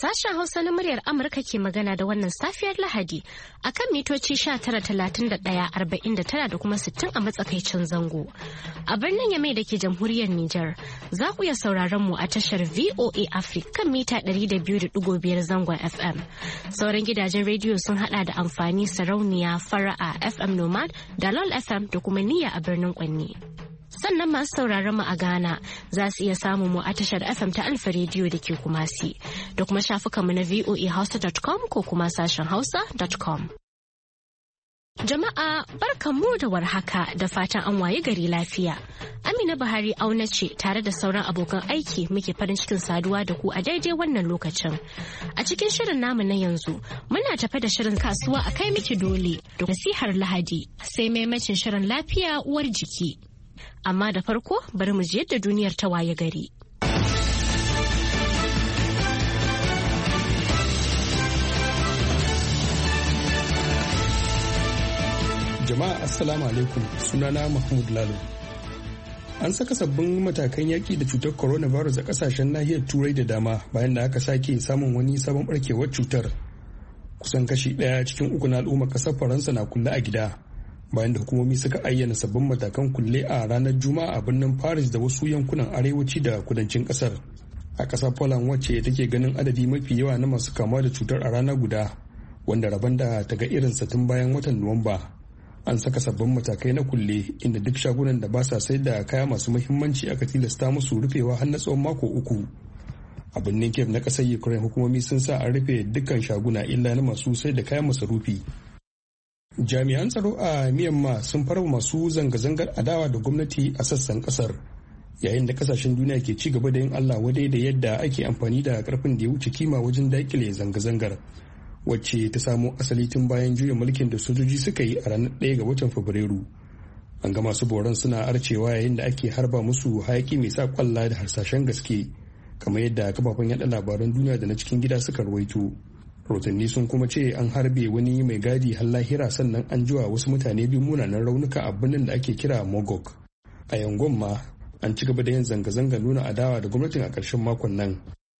Sashen Hausa na muryar Amurka ke magana da wannan safiyar Lahadi a kan mitoci 19,31,49 da kuma 60 a matsakaicin zango. A birnin Yamai da ke jamhuriyar Nijar za ku iya sauraron mu a tashar VOA Africa kan mita 200.5 zangon FM. Sauran gidajen rediyo sun hada da amfani sarauniya fara'a FM Nomad da LOL FM da kuma niyya a birnin Kwanni. Sannan masu sauraron mu a Ghana za su iya samun mu a tashar FM ta Alfa Radio da ke Kumasi da kuma shafukanmu na voahausa.com ko kuma sashen hausa.com. Jama'a barkanmu da warhaka da fatan an waye gari lafiya. Amina Buhari auna ce tare da sauran abokan aiki muke farin cikin saduwa da ku a daidai wannan lokacin. A cikin shirin namu na yanzu muna tafe da shirin kasuwa a kai miki dole da nasihar Lahadi sai maimacin shirin lafiya uwar jiki. Amma da farko bari mu ji yadda duniyar ta waye gari. Jama'a assalamu alaikum, sunana Mahmud Lalo. An saka sabbin matakan yaƙi da cutar coronavirus a ƙasashen nahiyar Turai da dama bayan da aka sake samun wani sabon barkewar cutar. Kusan kashi 1 cikin 3 na al'ummar ƙasar Faransa na kulle a gida. Bayan da hukumomi suka ayyana sabbin matakan kulle a ranar Juma'a a birnin Paris da wasu yankunan arewaci da kudancin kasar. A ƙasar Poland wacce take ganin adadi mafi yawa na masu kamuwa da cutar a rana guda, wanda rabon da ta ga irinsa tun bayan watan Nuwamba. An saka sabbin matakai na kulle inda duk shagunan da ba sa sayar da kaya masu muhimmanci aka tilasta musu rufewa har na tsawon mako 3. A birnin Kiev na ƙasar Ukraine hukumomi sun sa an rufe dukkan shaguna illa na masu sayar da kayan masarufi. Jami'an tsaro a Myanmar sun farwa masu zanga-zangar adawa da gwamnati a sassan kasar, yayin da kasashen duniya ke ci gaba da yin Allah wadai da yadda ake amfani da karfin da ya wuce kima wajen dakile zanga-zangar, wacce ta samo asali tun bayan juyin mulkin da sojoji suka yi a ranar 1 ga watan Fabrairu. An ga masu boron suna arcewa yayin da ake harba musu hayaki mai sa kwalla da harsashen gaske, kamar yadda kafafen yada labaran duniya da na cikin gida suka rawaito. Rahotanni sun kuma ce an harbe wani mai gadi har lahira, sannan an jiwa wasu mutane 2 munanan raunuka a birnin da ake kira Mogok. A Yangon ma an ci gaba da yin zanga-zanga nuna adawa da gwamnatin a ƙarshen makon nan.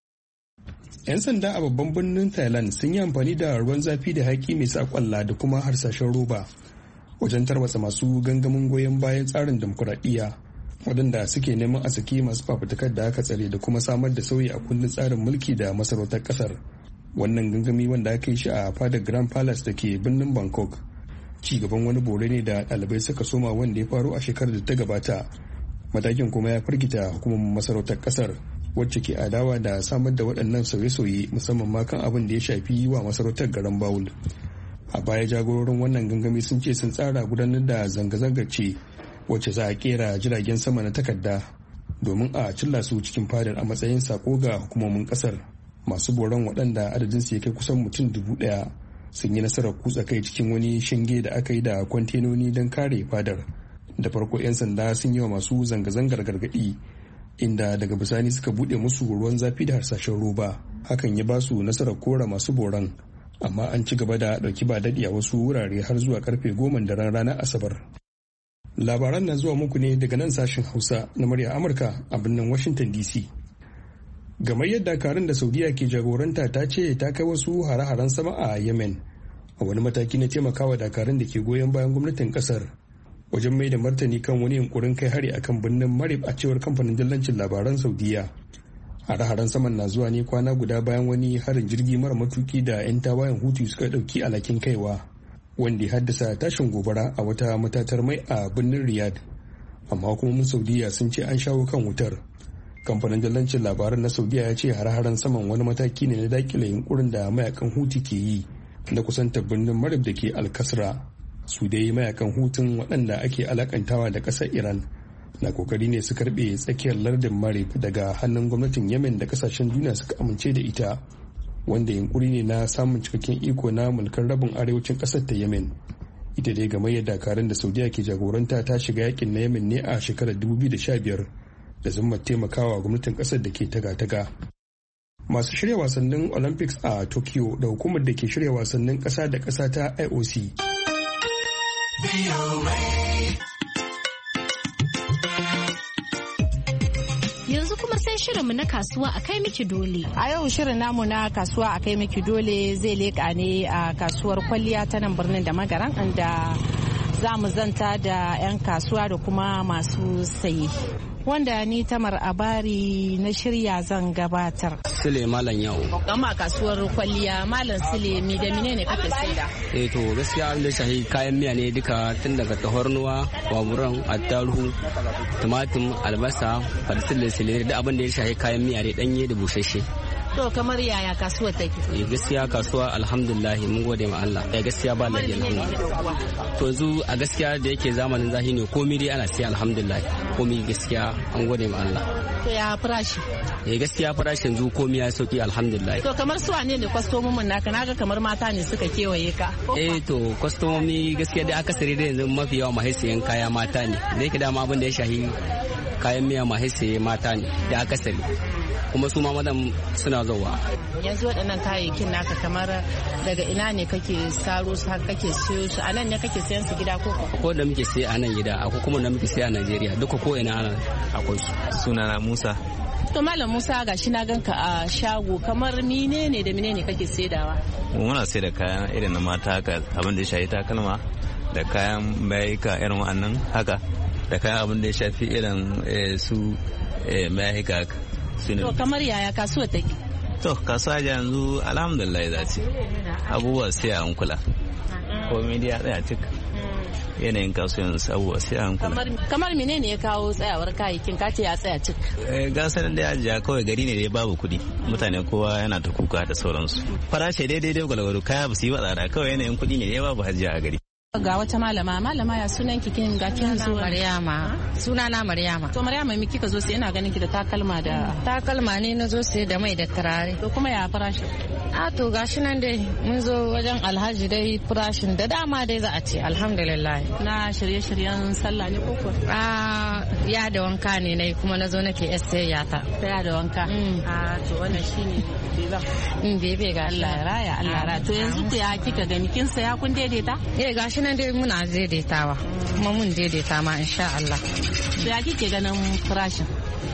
'Yan sanda a babban birnin Thailand sun yi amfani da ruwan zafi da haƙi mai sa kwalla da kuma harsashen roba wajen tarwatsa masu gangamin goyon bayan tsarin demokuraɗiyya, waɗanda suke neman a saki masu fafutukar da aka tsare da kuma samar da sauyi a kundin tsarin mulki da masarautar ƙasar. Wannan gangami wanda aka yi shi a fadar Grand Palace da ke birnin Bangkok ci gaban wani bore ne da ɗalibai suka soma wanda ya faru a shekarar da ta gabata. Matakin kuma ya firgita hukumar masarautar ƙasar, wacce ke adawa da samar da waɗannan sauye-sauye musamman ma kan abin da ya shafi wa masarautar garan Bawul. A baya jagororin wannan gangami sun ce sun tsara gudanar da zanga-zangar ce wacce za a kera jiragen sama na takarda domin a cilla su cikin fadar a matsayin sako ga hukumomin ƙasar. Masu boron waɗanda adadinsu ya kai kusan mutum 1,000 sun yi nasarar kutsa kai cikin wani shinge da aka yi da kwantenoni don kare fadar. Da farko 'yan sanda sun yi wa masu zanga-zangar gargaɗi, inda daga bisani suka buɗe musu ruwan zafi da harsashen roba. Hakan ya ba su nasarar kora masu boron, amma an ci gaba da ɗauki ba daɗi a wasu wurare har zuwa karfe 10 daren ranar Asabar. Labaran na zuwa muku ne daga nan sashen Hausa na murya Amurka a birnin Washington DC. Gamayyar dakarun da Saudiya ke jagoranta ta ce ta kai wasu hare-haren sama a Yemen a wani mataki na taimakawa dakarun da ke goyon bayan gwamnatin kasar wajen mai da martani kan wani yunkurin kai hari akan birnin Marib a cewar kamfanin dillancin labaran Saudiya. Hare-haren saman na zuwa ne kwana guda bayan wani harin jirgi mara matuki da 'yan tawayen Hutu suka dauki alhakin kaiwa, wanda ya haddasa tashin gobara a wata matatar mai a birnin Riyadh. Amma hukumomin Saudiya sun ce an shawo kan wutar. Kamfanin dillancin labaran na Saudiya ya ce hare-haren saman wani mataki ne na dakile yunkurin da mayakan Hutu ke yi na kusantar birnin Marib da ke Al-Kasra. Su dai mayakan Hutun waɗanda ake alakantawa da ƙasar Iran na kokari ne su karɓe tsakiyar lardin Marib daga hannun gwamnatin Yemen da ƙasashen duniya suka amince da ita, wanda yunkuri ne na samun cikakken iko na mulkar rabin arewacin ƙasar ta Yemen. Ita dai gamayyar dakarun da Saudiya ke jagoranta ta shiga yakin na Yemen ne a shekarar 2015 da zummar taimakawa gwamnatin kasar da ke taga-taga. Masu shirya wasannin Olympics a Tokyo da hukumar da ke shirya wasannin ƙasa da ƙasa ta IOC. Yanzu kuma sai shirinmu na kasuwa a kai miki dole. A yau shirin namu na kasuwa a kai miki dole zai leƙa ne a kasuwar kwalliya ta nan birnin da magaran inda za mu zanta da 'yan kasuwa da kuma masu saye. Wanda ni Tamar Abari na shirya zan gabatar. Sule Malam Yau. Gama kasuwar kwalliya Malam Sule mi da mine ne kake saida? To gaskiya da shahi kayan miya ne duka tun daga tahornuwa, waburan, attaruhu, tumatum, albasa, farsil da sileri da abin da ya shahi kayan miya ne danye da busasshe. To kamar yaya kasuwar take? Gaskiya kasuwa alhamdulillah mun gode ma Allah. Gaskiya ba lafiya alhamdulillah. To yanzu a gaskiya da yake zamanin zahi ne komai dai ana sai alhamdulillah. Komai gaskiya an gode ma Allah. To ya farashi? Gaskiya farashin yanzu komai ya sauki alhamdulillah. To kamar su wane ne kwastomomin naka? Naga kamar mata ne suka kewaye ka. To kwastomomi gaskiya dai akasari da yanzu mafi yawa mahaisayen kaya mata ne. Da yake dama abin da ya shahi kayan miya mahaisaye mata ne da akasari. Kuma su ma madan suna zuwa. Yanzu waɗannan kayayyakin naka kamar daga ina ne kake saro su haka kake siyo su? A nan ne kake sayan su gida ko? Ko da muke siya a nan gida, akwai kuma da muke siya a Najeriya, duka ko ina akwai su. Sunana Musa. To Malam Musa gashi na ganka a shago, kamar menene da menene kake saidawa? Muna sai da kayan irin na mata haka, abin da ya shafi takalma da kayan mayuka irin wa'annan haka, da kayan abin da ya shafi irin su mayuka haka. To kamar yaya kasuwa take? To kasuwa yanzu alhamdulillah za ce abubuwa sai a hankula. Komai dai ya tsaya cik. Yanayin kasuwan abubuwa sai a hankula. Kamar menene ya kawo tsayawar kayayyakin ka ce ya tsaya cik? Gasar da ya jiya kawai gari ne dai babu kuɗi. Mutane kowa yana ta kuka da sauransu. Farashi daidai gwalgwaro kaya ba su yi ba tsada kawai yanayin kuɗi ne dai babu hajiya a gari. Ga wata malama ya sunan kikin ga kin zo Maryama. Sunana Maryama. To Maryama me kika zo sai ina ganin ki da takalma ne na zo sai da mai da turare. To kuma ya farashi? To gashi nan dai mun zo wajen Alhaji dai farashin da dama dai za a ce alhamdulillah. Na shirye-shiryen sallah ne ko kuwa? Ya da wanka ne nayi kuma na zo nake sayayya ta. Ya da wanka. To wannan shine bebe ga Allah ya raya Allah ya raya. To yanzu ku ya kika gani kin saya kun daidaita? Gashi nan dai muna daidaitawa kuma mun daidaita ma insha Allah. To ya kike ganin farashin?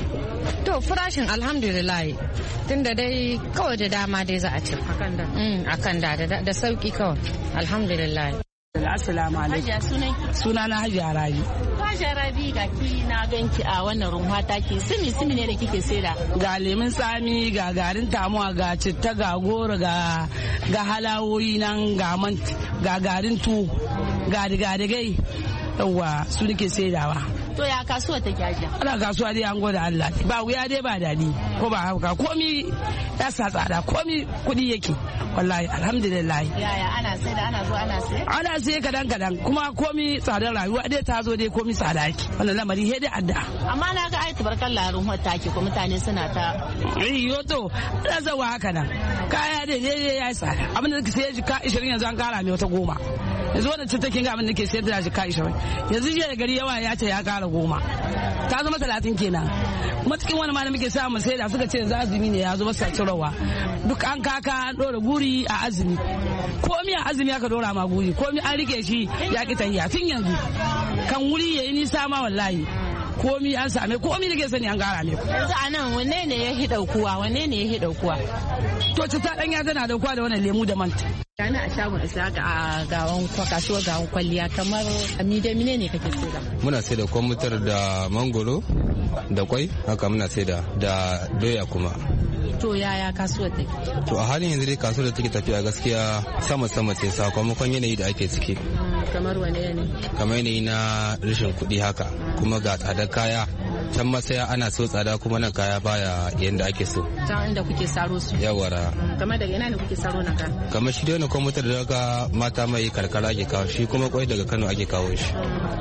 To farashin alhamdulillah tunda dai kawai da dama dai za a ci akan da sauki kawai alhamdulillah. Assalamu alaikum. Sunana Hajiya Rabi. Hajiya Rabi ga ki na ganki a wannan runwa taki simi ne da kike saida. Ga lemun tsami, ga garin tamuwa, ga citta, ga goro, ga halawoyi nan, ga garin tuwo, ga digai. Yawwa su nake saidawa. To ya kasuwa take Hajiya? Ana kasuwa dai an gode Allah. Ba wuya dai ba dadi. Ko ba haka komi ya sa tsada komi kudi yake. Wallahi alhamdulillah. Yaya ana sai? Ana sai kadan kuma komi tsadar rayuwa dai ta zo dai komi tsada yake. Wannan lamari he dai adda. Amma na ga ai tabarkalla ruhun take ko mutane suna ta. Yo to ana zawa haka nan. Kaya dai ya tsada. Abin da kake sai jika 20 yanzu an kara mai wata 10. Yanzu wannan cikin ga abin da ke sayar da jika 20. Yanzu jiya da gari yawa ya ce ya kara 10. Ta zama 30 kenan. Kuma cikin wani ma da muke samu sai da suka ce yanzu azumi ne ya zo masa cirowa. Duk an kaka an dora guri a azumi. Komi a azumi aka dora ma guri. Komi an rike shi ya ki tahiya tun yanzu. Kan wuri yayi nisa ma wallahi. Komi an same komi da ke sani an gara ne. Yanzu a nan wanne ne ya hidaukuwa? To ta danya tana daukuwa da wannan lemu da manta. Gani a shagon Isaka a kasuwar gawon kwalliya kamar mi da mine ne kake saida? Muna saida kwamfutar da mangoro da kwai haka muna saida da doya kuma. To yaya kasuwar take? To a halin yanzu dai kasuwar da take tafiya gaskiya sama ce sakamakon yanayi da ake ciki. Kamar wane ne? Kamar yanayi na rashin kuɗi haka kuma ga tsadar kaya. Can masaya ana so tsada kuma nan kaya baya yanda ake so. Can inda kuke saro su? Yawara. Kamar daga ina ne kuke saro na ka? Kamar shi dai wani kwamfutar daga mata mai karkara ake kawo shi kuma kwai daga Kano ake kawo shi.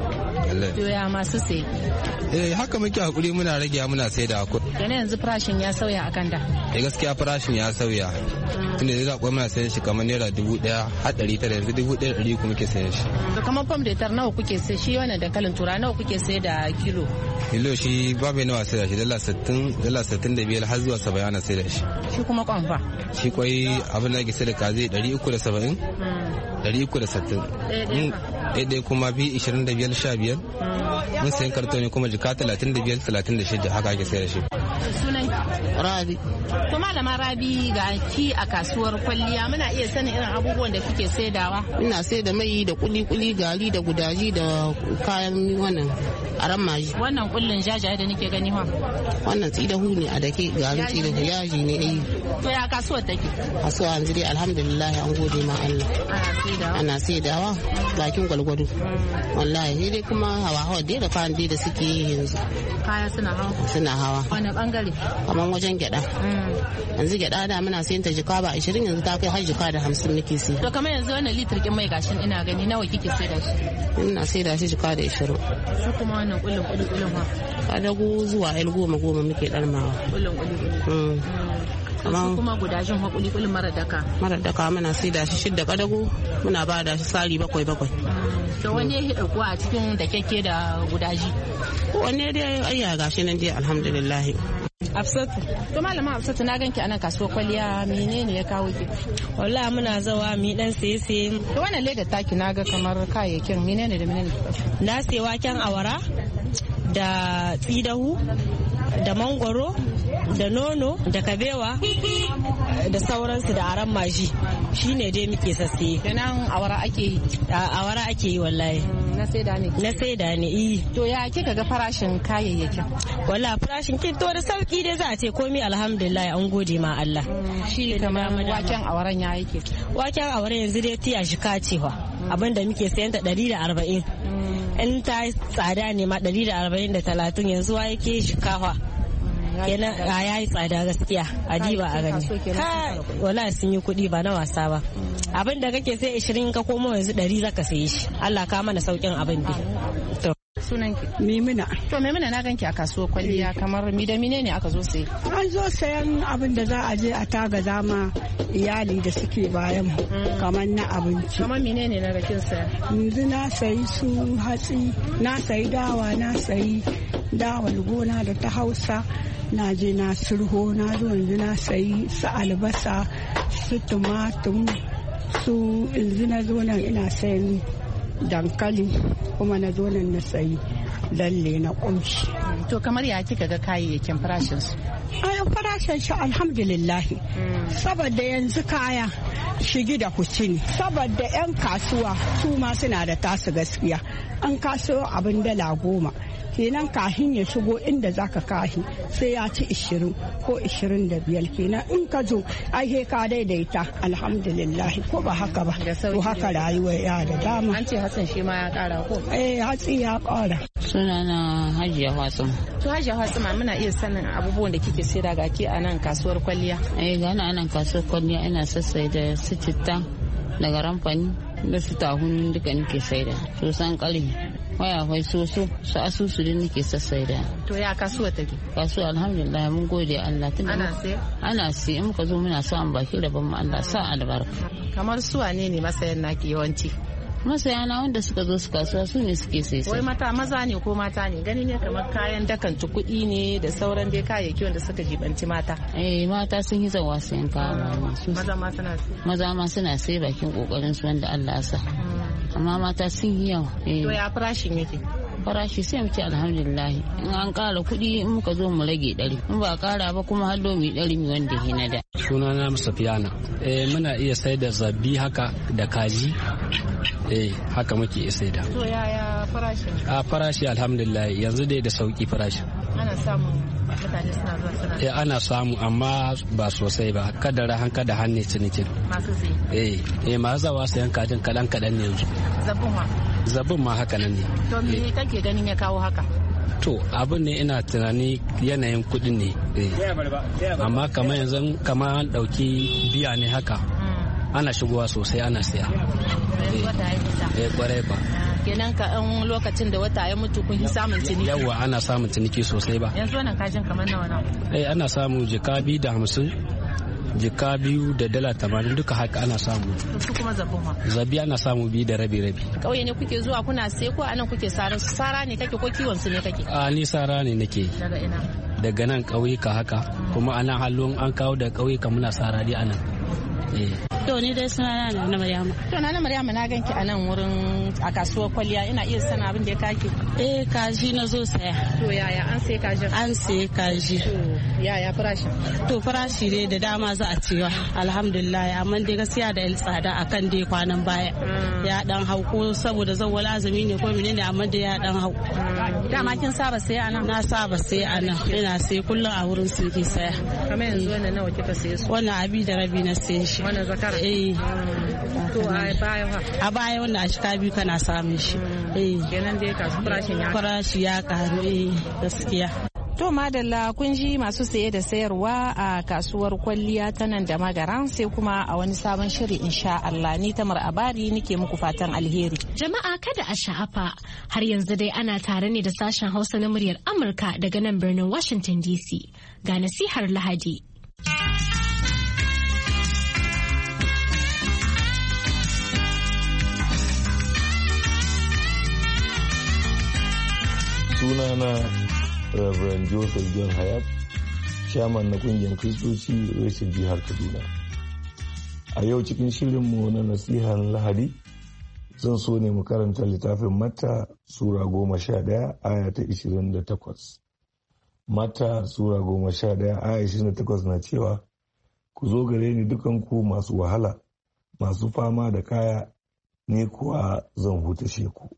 Yoya masu sai? Haka muke hakuri muna rage muna sai da hakuri. Yana yanzu farashin ya sauya akan da? Gaskiya farashin ya sauya. Tunda zai zaɓa muna sayan shi kamar naira 1,000 har 900 yanzu 1,100 kuma muke sayan shi. To kamar fam da tar nawa kuke sai shi wannan dankalin tura nawa kuke sai da kilo? Kilo shi ba mai nawa sai da shi dala 65 har zuwa 70 ana sai da shi. Shi kuma kwan fa? Shi kwai abin da ake sai da kaze 370 360. Ɗaya kuma bi 25 15. Mun sayan kartoni kuma jika 35 36 haka ake sai da shi. Rabi. To malama Rabi, ga ki a kasuwar kwalliya, muna iya sanin irin abubuwan da kike saidawa? Ina sai da mai da kuli-kuli, gari da gudaji da kayan wannan aran maji. Wannan kullun jajaye da nake gani ha? Wannan tsidahu ne a dake, garin tsidahu yaji ne ai. To ya kasuwar take? Kasuwa yanzu dai alhamdulillah an gode ma Allah. Ana saidawa bakin gwalgwado. Wallahi dai kuma hawa dai da kayan dai da suke yi yanzu. Kaya suna hawa? Suna hawa. Wani bangare? Kamar wajen gyada. Yanzu gyada da muna sayan ta jika ba 20, yanzu ta kai har jika da 50 nake sai. To kamar yanzu wannan litir kin mai gashin ina gani nawa kike saida shi? Ina saida shi jika da 20. Su kuma wannan kullun ha? Kadago zuwa 10 muke darmawa. Kullun. Su kuma gudajin hakuli kullun mara daka. Mara daka muna saida shi 6 kadago, muna ba da shi sari 7. To wanne ya dauko a cikin da keke da gudaji? Wanne dai ayya gashi nan dai alhamdulillah. Hafsatu. To malama Hafsatu, na ganki anan kasuwar kwalliya, menene ya kawo ki? Wallahi muna zawa mi dan saye. To wannan leda taki naga kamar kayayyakin menene da menene? Na sayi waken awara da tsidahu da mangwaro da nono da kabewa da sauransu da aran maji, shine dai muke sassaye. Kenan awara ake yi? Awara ake yi wallahi. Na saida ne? Na saida ne, iya. To ya kika ga farashin kayayyakin? Wallahi farashin kin to da sauki dai za a ce komai alhamdulillah, an gode ma Allah. Shi kamar waken awaran ya yake? Waken awaran yanzu dai tiya shi kacewa, abinda muke sayan ta 140. In ta tsada ne ma 140 da 30, yanzu wa yake shikafa. Kenan ya yi tsada gaskiya, a diba a gani. Wala sun yi kuɗi ba na wasa ba. Abin da kake sai 20 ka komo yanzu 100 zaka saye shi. Allah ka mana saukin abin da. Sunanki? Mimuna. To Mimuna, na ganki a kasuwar kwalliya, kamar mi da mine ne aka zo saye? An zo sayan abin da za a je a taga dama iyali da suke bayan mu, kamar na abinci. Kamar mine ne na rakin saya? Yanzu na sayi su hatsi, na sayi dawa, na sayi dawal gona da ta Hausa, na je na surho, na zo yanzu na sayi su albasa, su tumatum, su yanzu na zo nan ina sayan dankali, kuma na zo nan na sayi lalle na kumshi. To kamar ya kika ga kayayyakin farashin su? Farashin shi alhamdulillah, saboda yanzu kaya shigi da kuci ne, saboda 'yan kasuwa su ma suna da tasu gaskiya. An kaso abin $10, kenan kahin ya shigo inda zaka kahi sai ya ci 20 ko 25, kenan in ka zo ai ka daidaita alhamdulillah, ko ba haka ba. To haka rayuwa ya da dama. An ce hatsin shi ma ya kara ko? Hatsi ya kara. Sunana Hajiya Hatsum. To Hajiya Hatsum, muna iya sanin abubuwan da kike saida ga ki a nan kasuwar kwalliya? Ga nan kasuwar kwalliya ina sassai da su citta daga ramfani da su tahun duka nake saida. Sosan kali waya wai soso su asusu din nake sassaida. To ya kasuwa take? Kasuwa alhamdulillah mun gode Allah. Ana sai? Ana sai, in muka zo muna sa an baki da ban Allah sa albarka. Kamar su wane ne masayan naki yawanci? Masayana wanda suka zo su kasuwa su ne suke sai. Wai maza ne ko mata ne? Gani ne kamar kayan dakanci kuɗi ne da sauran dai kayayyaki wanda suka jibanci mata. Mata sun yi zawa sayan kaya. Maza ma suna sai bakin kokarin su wanda Allah ya sa. Amma mata sun yi yawa. To ya farashin yake? Farashi sai mu ce alhamdulillah, in an kara kuɗi in muka zo mu rage 100, in ba kara ba kuma har domi 100 mi wanda ke na da. Sunana Musafiyana. Muna iya sai da zabi haka da kaji. Haka muke iya sai da. To yaya farashin? Farashi alhamdulillah yanzu dai da sauki farashi. Ana samu mutane suna zuwa suna? Ana samu amma ba sosai ba, kada hannu cinikin. Masu sai? Masu zawa sayan kajin kaɗan ne yanzu. Zabin ma haka nan ne. To me kake ganin ya kawo haka? To abin ne ina tunani yanayin kuɗin ne. Amma kamar yanzu kamar an ɗauki biya ne haka. Ana shigowa sosai ana siya. Kwarai ba. Kenan ka an lokacin da wata ya mutu kun yi samun ciniki? Yawwa ana samun ciniki sosai ba. Yanzu wannan kajin kamar nawa? Ana samu jika 250, jika 2 da $80 duka haka ana samu. Su kuma zabin ma? Zabi ana samu 2 da rabi. Kauye ne kuke zuwa kuna sai ko anan kuke sara ne kake ko kiwon su ne kake? Ni sara ne nake. Daga ina? Daga nan ƙauyuka haka, kuma anan halon an kawo da ƙauyuka muna sara dai anan. To ni dai suna na Maryama. To na Maryama na ganki a nan wurin a kasuwar kwalliya ina iya sana abin da ya kake. Kaji na zo saya. To yaya an sai kaji? An sai kaji. To yaya farashi? To farashi dai da dama za a cewa alhamdulillah amma dai gaskiya da tsada akan dai kwanan baya. Ya dan hau ko saboda zawwal azumi ne ko menene amma dai ya dan hau. Dama kin saba sai anan? Na saba sai anan. Ina sai kullum a wurin sun ki saya. Kamar yanzu wannan nawa kika saye su? Wannan abi da rabi na saye shi. Wannan zakara? To a baya ha? A baya wannan a shika biyu kana samun shi. Kenan dai farashi ya karu gaskiya. To madalla kun ji masu saye da sayarwa a kasuwar kwalliya ta nan da Magaran sai kuma a wani sabon shiri insha Allah ni Tamar Abari nike muku fatan alheri. Jama'a kada a sha'afa har yanzu dai ana tare ne da sashen Hausa na muryar Amurka daga nan birnin Washington DC. Ga nasihar Lahadi. Sunana Reverend Joseph John Hayat, chairman na kungiyar Kristoci reshen jihar Kaduna. A yau cikin shirinmu na nasihar Lahadi, zan so ne mu karanta littafin Matta Sura 11 aya ta 28. Matta Sura 11 aya 28 na cewa, ku zo gare ni dukanku masu wahala, masu fama da kaya, ne kuwa zan hutashe ku.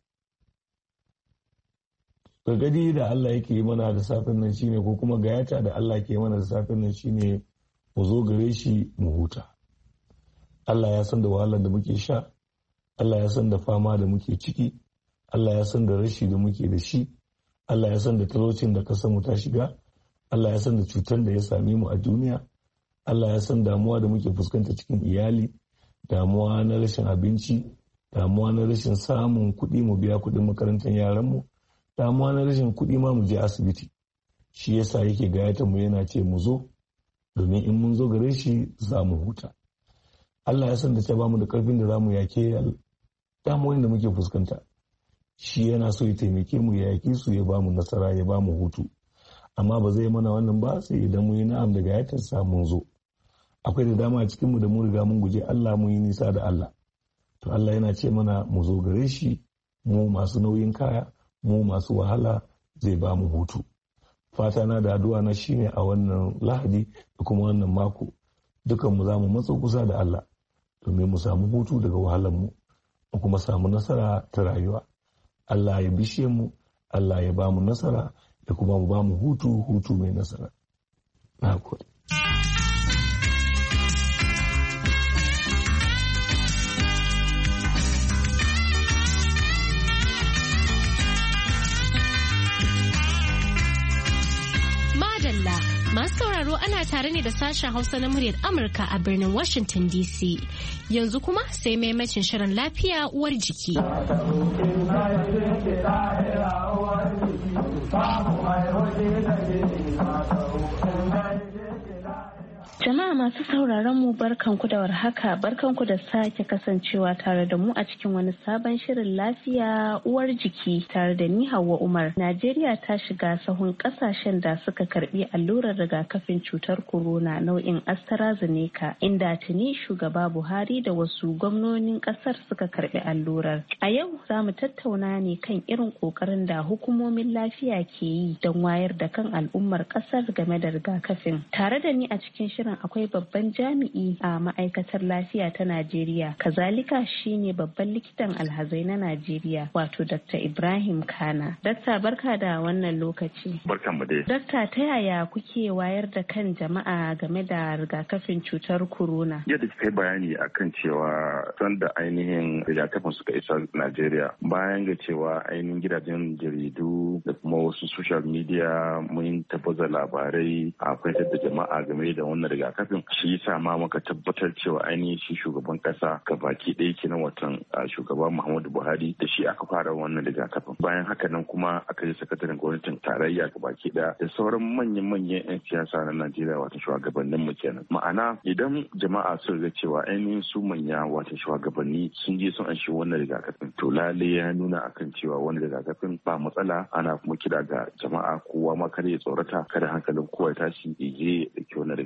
Gargadi da Allah yake mana da safin nan shine ko kuma gayata da Allah ke mana da safin nan shine mu zo gare shi mu huta. Allah ya san da wahalar da muke sha, Allah ya san da fama da muke ciki, Allah ya san da rashi da muke da shi, Allah ya san da talaucin da kasar mu ta shiga, Allah ya san da cutar da ya same mu a duniya, Allah ya san damuwa da muke fuskanta cikin iyali, damuwa na rashin abinci, damuwa na rashin samun kuɗi mu biya kuɗin makarantar yaranmu, damuwa na rashin kuɗi ma mu je asibiti. Shi yasa yake gayyata mu yana ce mu zo, domin in mun zo gare shi za mu huta. Allah ya san da ta bamu da ƙarfin da za mu yake damuwoyin da muke fuskanta. Shi yana so ya taimake mu ya yake su ya bamu nasara ya bamu hutu. Amma ba zai mana wannan ba sai idan mu yi na'am da gayyatarsa mun zo. Akwai da dama a cikinmu da mu riga mun guje Allah mun yi nisa da Allah. To Allah yana ce mana mu zo gare shi, mu masu nauyin kaya, mu masu wahala zai ba mu hutu. Fata na da addu'a na shine a wannan Lahadi da kuma wannan mako dukan mu zamu matso kusa da Allah domin mu samu hutu daga wahalar mu kuma samu nasara ta rayuwa. Allah ya bishe mu, Allah ya ba mu nasara da kuma mu ba mu hutu mai nasara. Na gode. Masu sauraro ana tare ne da sashen Hausa na muryar Amurka a birnin Washington DC. Yanzu kuma sai maimacin shirin lafiya uwar jiki. Jama'a masu sauraron mu barkanku da warhaka, barkanku da sake kasancewa tare da mu a cikin wani sabon shirin lafiya uwar jiki tare da ni Hauwa Umar. Najeriya ta shiga sahun kasashen da suka karbi allurar rigakafin cutar corona nau'in AstraZeneca, inda tuni shugaba Buhari da wasu gwamnonin kasar suka karbi allurar. A yau za mu tattauna ne kan irin kokarin da hukumomin lafiya ke yi don wayar da kan al'ummar kasar game da rigakafin. Tare da ni a cikin shirin akwai babban jami'i a ma'aikatar lafiya ta Najeriya, kazalika shine babban likitan alhazai na Najeriya, wato Dr. Ibrahim Kana. Dakta, barka da wannan lokaci. Barkan mu dai. Dakta, ta yaya kuke wayar da kan jama'a game da rigakafin cutar corona? Yadda kika yi bayani akan cewa sanda ainihin rigakafin suka isa Najeriya, bayan ga cewa ainihin gidajen jaridu da kuma wasu social media mun tabbatar labarai a fahimtar da jama'a game da wannan rigakafin, shi yasa ma muka tabbatar cewa ainihin shi shugaban kasa gabaki ɗaya kenan watan shugaba Muhammadu Buhari da shi aka fara wannan rigakafin. Bayan haka nan kuma aka yi sakataren gwamnatin tarayya gabaki ɗaya da sauran manyan 'yan siyasa na Najeriya wata shugabannin mu kenan. Ma'ana idan jama'a sun ga cewa ainihin su manya wata shugabanni sun je sun anshi wannan rigakafin, to lalle ya nuna akan cewa wannan rigakafin ba matsala. Ana kuma kira ga jama'a kowa ma kada ya tsorata, kada hankalin kowa ya tashi ya je da ke wannan rigakafin.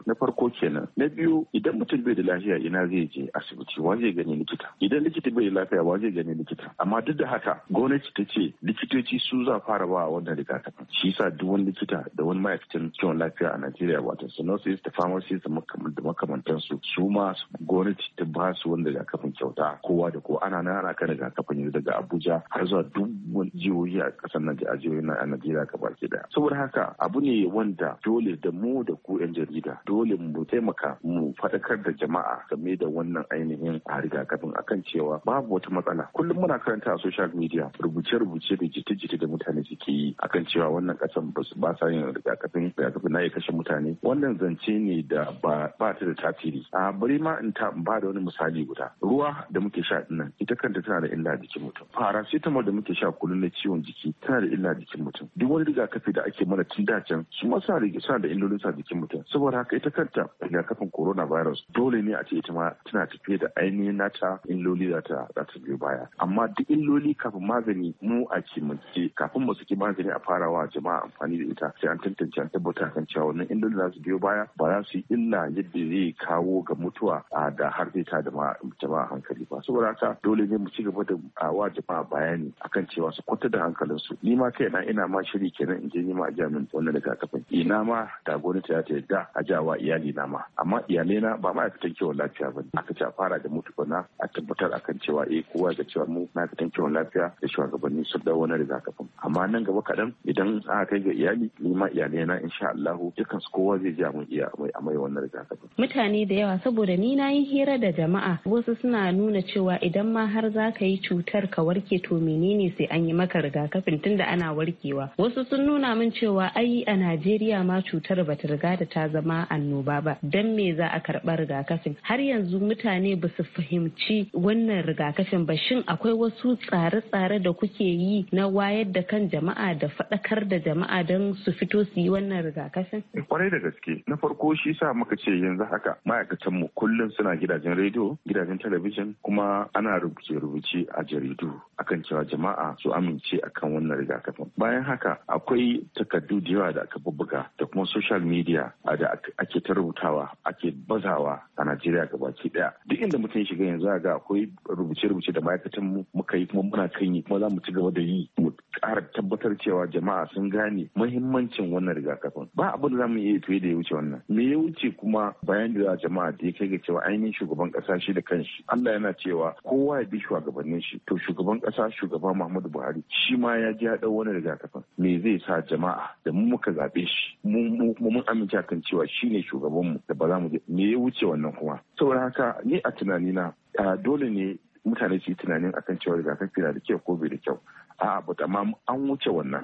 na farko kenan. Na biyu, idan mutum bai da lafiya ina zai je asibiti, wa zai gani likita? Idan likita bai da lafiya wa zai gani likita? Amma duk da haka gwamnati ta ce likitoci su za fara ba wannan rigakafin. Shi yasa duk wani likita da wani ma'aikacin kiwon lafiya a Najeriya, wato nurses da pharmacists da makamantansu, su ma gwamnati ta ba su wani rigakafin kyauta kowa da kowa. Ana kan rigakafin yanzu daga Abuja har zuwa duk wani jihohi a kasar Najeriya na Najeriya gabaki daya. Saboda haka abu ne wanda dole da mu da ku 'yan jarida dole mu taimaka mu faɗakar da jama'a game da wannan ainihin a rigakafin akan cewa babu wata matsala. Kullum muna karanta a social media rubuce-rubuce da jita-jita da mutane suke yi akan cewa wannan kasan ba sa yin rigakafin na ya kashe mutane. Wannan zance ne da ba ta da tasiri. A bari ma in ba da wani misali guda. Ruwa da muke sha dinnan ita kanta tana da illa jikin mutum. Paracetamol da muke sha kullum na ciwon jiki tana da illa jikin mutum. Duk wani rigakafi da ake mana tun da can su ma suna da illolin sa jikin mutum. Saboda haka ita kanta rigakafin coronavirus dole ne a ce ita ma tana tafiye da ainihin nata illoli za ta biyo baya. Amma duk illoli kafin magani mu a kimance kafin mu saki magani a farawa jama'a amfani da ita sai an tantance an tabbata kan cewa wannan illoli za su biyo baya ba za su yi illa yadda zai kawo ga mutuwa da har zai ta da jama'a hankali ba. Saboda haka dole ne mu ci gaba da wa jama'a bayani akan cewa su kwata da hankalinsu. Ni ma kaina ina ma shiri kenan in je ni ma a jami'in wannan rigakafin. Ina ma da gwamnati ta yadda a jawa iyali na ma. Amma iyalai na ba ma'aikatan kiwon lafiya ba ne. Aka ce a fara da mutukuna a tabbatar akan cewa kowa ga cewa mu ma'aikatan kiwon lafiya da shugabanni sun dawo wani rigakafin. Amma nan gaba kaɗan idan aka kai ga iyali ni ma iyalai na insha Allahu dukkan su kowa zai ji mun iya mai wannan rigakafin. Mutane da yawa saboda ni na yi hira da jama'a wasu suna nuna cewa idan ma har za ka yi cutar ka warke to menene sai an yi maka rigakafin tunda ana warkewa. Wasu sun nuna min cewa ai a Najeriya ma cutar bata riga da ta zama annoba ba dan me za a karɓa rigakafin. Har yanzu mutane ba su fahimci wannan rigakafin ba. Shin akwai wasu tsare-tsare da kuke yi na wayar da kan jama'a da faɗakar da jama'a don su fito su yi wannan rigakafin? Kwarai da gaske. Na farko shi sa muka ce yanzu haka ma'aikatan mu kullum suna gidajen rediyo, gidajen talabijin kuma ana rubuce-rubuce a jaridu akan cewa jama'a su amince akan wannan rigakafin. Bayan haka akwai takardu da yawa da aka bubbuga da kuma social media da ake ta rubutawa ake bazawa a Najeriya gabaki daya. Duk inda mutum shiga yanzu ga akwai rubuce-rubuce da ma'aikatan mu muka yi kuma muna kan yi kuma za mu ci gaba da yi mu ƙara tabbatar cewa jama'a sun gane muhimmancin wannan rigakafin. Ba abin da za mu iya fiye da ya wuce wannan. Me ya wuce kuma bayan da jama'a da ya kai ga cewa ainihin shugaban ƙasa shi da kanshi Allah yana cewa kowa ya bi shugabannin shi. To shugaban ƙasa shugaba Muhammadu Buhari shi ma ya ji ya ɗau wani rigakafin. Me zai sa jama'a da mu muka zaɓe shi mun amince kan cewa shi ne shugabanmu da ba za mu je me ya wuce wannan kuma. Saboda haka ni a tunanina dole ne mutane su yi tunanin akan cewa rigakafi na da kyau ko bai da kyau. A'a but amma an wuce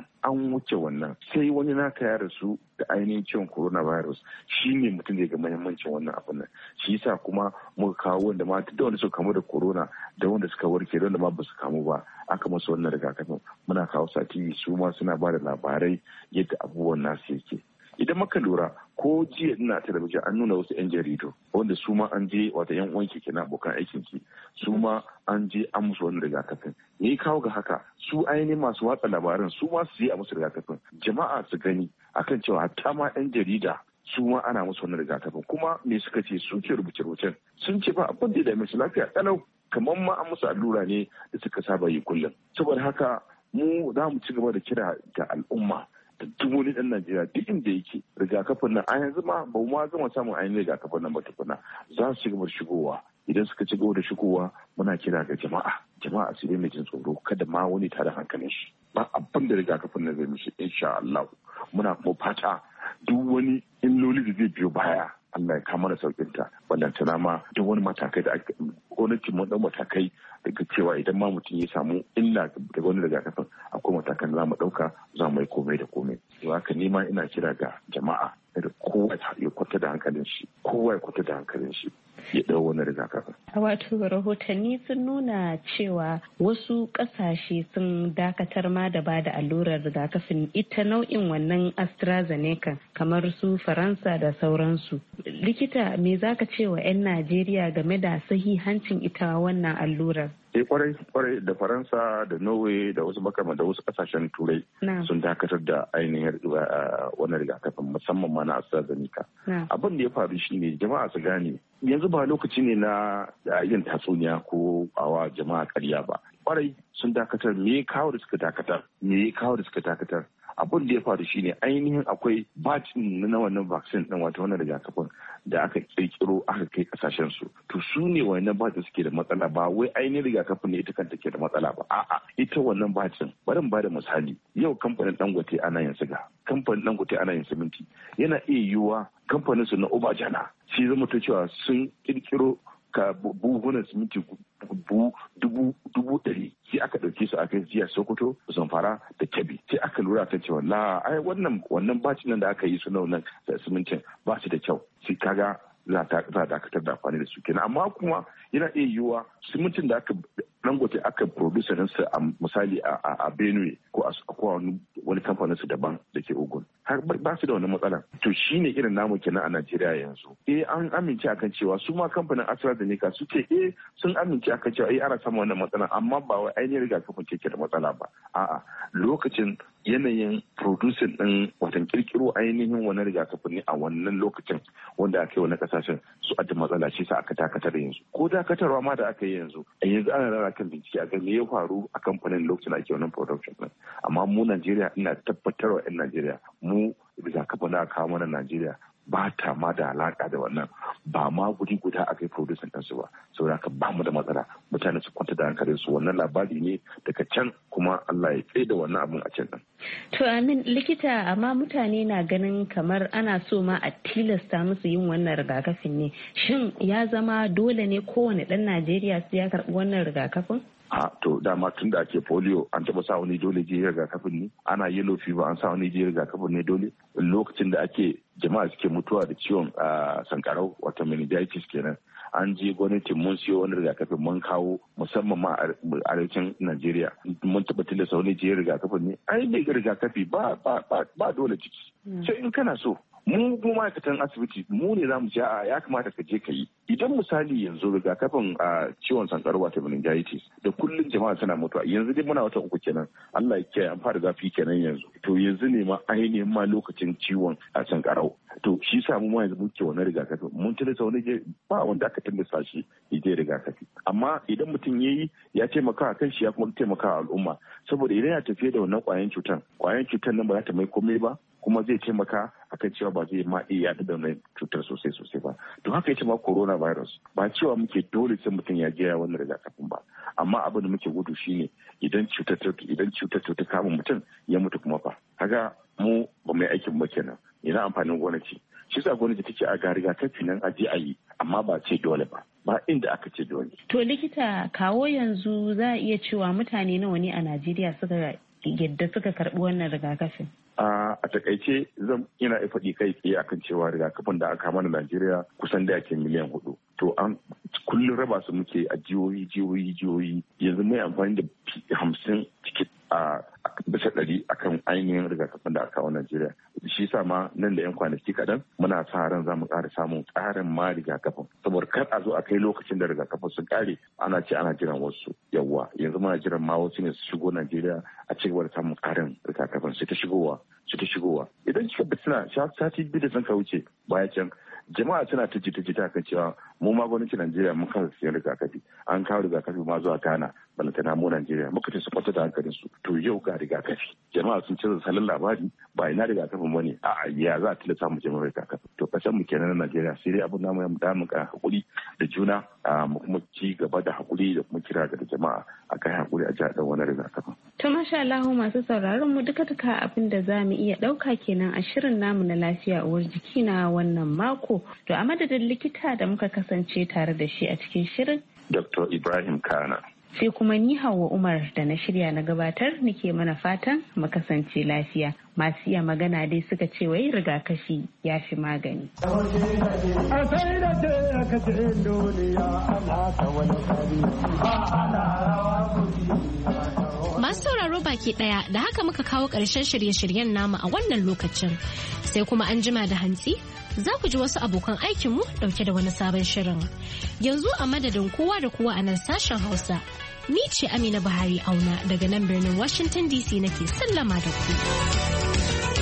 wannan sai wani naka ya rasu da ainihin ciwon coronavirus shi ne mutum zai ga muhimmancin wannan abin nan. Shi yasa kuma muka kawo wanda ma da wanda suka kamu da corona da wanda suka warke da wanda ma ba su kamu ba aka musu wannan rigakafin muna kawo sa TV su ma suna ba da labarai yadda abubuwan nasu yake. Idan muka lura ko jiya ina talabijin an nuna wasu 'yan jaridu wanda su ma an je wata 'yan uwanki kenan abokan aikin ki su ma an je an musu wani rigakafin. Me ya kawo ga haka su ainihin masu watsa labaran su ma su yi a musu rigakafin jama'a su gani akan cewa hatta ma 'yan jarida su ma ana musu wani rigakafin kuma me suka ce su ke rubuce-rubucen sun ce ba abin da ya dame su lafiya kalau kamar ma an musu allura ne da suka saba yi kullum. Saboda haka mu za mu ci gaba da kira ga al'umma da duk wani ɗan Najeriya duk inda yake rigakafin nan a yanzu ma ba ma zama samun ainihin rigakafin nan ba tukuna za su ci gaba da shigowa. Idan suka ci gaba da shigowa muna kira ga jama'a su daina jin tsoro kada ma wani tada hankalin shi ba abin da rigakafin nan zai mishi insha Allah. Muna kuma fata duk wani illoli da zai biyo baya Allah ya kama da saukin ta ballantana ma duk wani matakai da gwamnati mun dau matakai daga cewa idan ma mutum ya samu illa daga wani rigakafin akwai matakan da za mu dauka za mu yi komai da komai. To haka ni ma ina kira ga jama'a da kowa ya kwata da hankalin shi ya dau wani rigakafin. Wato rahotanni sun nuna cewa wasu kasashe sun dakatar ma da bada allurar rigakafin ita nau'in wannan AstraZeneca kamar su Faransa da sauransu. Likita me zaka ce wa 'yan Najeriya game da sahihancin ita wannan allurar? kwarai da Faransa da Norway da wasu da wasu kasashen Turai sun dakatar da ainihin wannan rigakafin musamman ma na AstraZeneca. Abin da ya faru shine jama'a su gane yanzu ba lokaci ne na yin tatsuniya ko awa jama'a ƙarya ba. Kwarai sun dakatar me ya kawo da suka dakatar abin da ya faru shine ainihin akwai batch na wannan vaccine din wato wannan rigakafin da aka kirkiro aka kai kasashen su to su ne wannan batch suke da matsala ba wai ainihin rigakafin ne ita kanta ke da matsala ba a'a ita wannan batch bari mu bada misali yau kamfanin Dangote ana yin siga kamfanin Dangote ana yin siminti yana iya yiwuwa kamfanin su na Obajana shi zama ta cewa sun kirkiro ka buhunan siminti dubu ɗari sai aka ɗauke su a kai jiya Sokoto Zamfara da Kebbi sai aka lura kan cewa wannan bacin nan da aka yi su na wannan simintin ba su da kyau sai kaga za a dakatar da amfani da su kenan amma kuma yana iya yiwuwa simintin da aka Dangote aka produce su a misali a Benue ko a wani kamfanin su daban da ke Ogun har ba su da wani matsala to shine irin namu kenan a Najeriya yanzu an amince akan cewa su ma kamfanin AstraZeneca suke sun amince akan cewa ana samun wannan matsala amma ba wai ainihin rigakafin ke da matsala ba a'a lokacin yanayin producing din watan kirkiro ainihin wannan rigakafin ne a wannan lokacin wanda aka yi wani kasashen su a matsala shi sa aka dakatar yanzu ko dakatarwa ma da aka yi yanzu ana rana kan bincike a ga me ya faru a kamfanin lokacin ake wannan production din amma mu Najeriya ina tabbatarwa 'yan Najeriya mu rigakafin da aka kawo mana Najeriya ba ta ma da alaka da wannan ba ma guri guda a kai producing ɗansu ba saboda haka ba mu da matsala mutane su kwanta da hankalin su wannan labari ne daga can kuma Allah ya tsaye da wannan abin a can. To amin likita amma mutane na ganin kamar ana so ma a tilasta musu yin wannan rigakafin ne shin ya zama dole ne kowane ɗan Najeriya su ya karɓi wannan rigakafin? To dama tun da ake polio an taɓa sa wani dole je rigakafin ne ana yellow fever an sa wani je rigakafin ne dole lokacin da ake jama'a suke mutuwa da ciwon sankarau wata meningitis kenan an je gwamnatin mun siyo wani rigakafin mun kawo musamman ma a arewacin Najeriya mun taɓa tilasta wani je rigakafin ne ai mai rigakafi ba dole ciki sai in kana so mu ma'aikatan asibiti mu ne za mu ce ya kamata ka je ka yi idan misali yanzu rigakafin ciwon sankarau wato meningitis da kullum jama'a suna mutuwa yanzu dai muna wata uku kenan Allah ya kiyaye an fara zafi kenan yanzu to yanzu ne ma ainihin ma lokacin ciwon sankarau to shi sa mu ma yanzu muke wannan rigakafin mun tilasta wani ba wanda aka tilasta shi ya je rigakafi amma idan mutum ya taimaka kan shi ya kuma taimaka al'umma saboda idan ya tafiye da wannan kwayan cutan nan ba za ta mai komai ba kuma zai taimaka akan cewa ba zai ma iya yaɗa da wannan cutar sosai ba to haka ita ma coronavirus ba cewa muke dole sai mutum ya je ya wannan rigakafin ba amma abin da muke gudu shine idan cutar ta kama mutum ya mutu kuma fa kaga mu ba mai aikin ba kenan ina amfanin gwamnati shi sa gwamnati take a ga rigakafi nan a je a yi amma ba ce dole ba inda aka ce dole. To likita kawo yanzu za a iya cewa mutane nawa ne a Najeriya suka karɓi wannan rigakafin? A takaice zan ina faɗi kai tsaye akan cewa rigakafin da aka mana Najeriya kusan da yake miliyan 4. To an kullum raba su muke a jihohi yanzu mai amfani da 50 tiket a bisa 100 akan ainihin rigakafin da aka kawo Najeriya. Shi sa ma nan da 'yan kwanaki kaɗan muna sa ran za mu ƙara samun ƙarin ma rigakafin. Saboda kar a zo a kai lokacin da rigakafin sun ƙare ana jiran wasu yawwa yanzu muna jiran ma wasu ne su shigo Najeriya a ci gaba da samun ƙarin rigakafin su ta shigowa. Idan kika bi suna sati biyu da sun ka wuce baya can jama'a suna ta jita kan cewa mu ma gwamnatin Najeriya mun kasa siyan rigakafi an kawo rigakafi ma zuwa Ghana balantana mu Najeriya muka ce su kwata da hankalin su to yau ga rigakafi jama'a sun canza salon labari ba ina rigakafin bane a ya za a tilasta mu jama'a rigakafi to kasan mu kenan na Najeriya sai dai abun namu ya mu ka hakuri da juna mu kuma ci gaba da hakuri da kuma kira ga jama'a a kai hakuri a jihar wani rigakafin. To masha Allah masu sauraron mu duka abin da za mu iya ɗauka kenan a shirin namu na lafiya uwar jiki na wannan mako. To a madadin likita da muka kasance tare da shi a cikin shirin. Dr. Ibrahim Kana. Sai kuma ni Hauwa Umar da na shirya na gabatar nake mana fatan mu kasance lafiya. Masu iya magana dai suka ce wai rigakafi ya fi magani. Masu sauraro baki daya da haka muka kawo ƙarshen shirye-shiryen namu a wannan lokacin. Sai kuma an jima da hantsi za ku ji wasu abokan aikinmu dauke da wani sabon shirin. Yanzu a madadin kowa da kowa a nan sashen Hausa, Ni ce Amina Buhari Auna daga nan birnin Washington DC nake sallama da ku.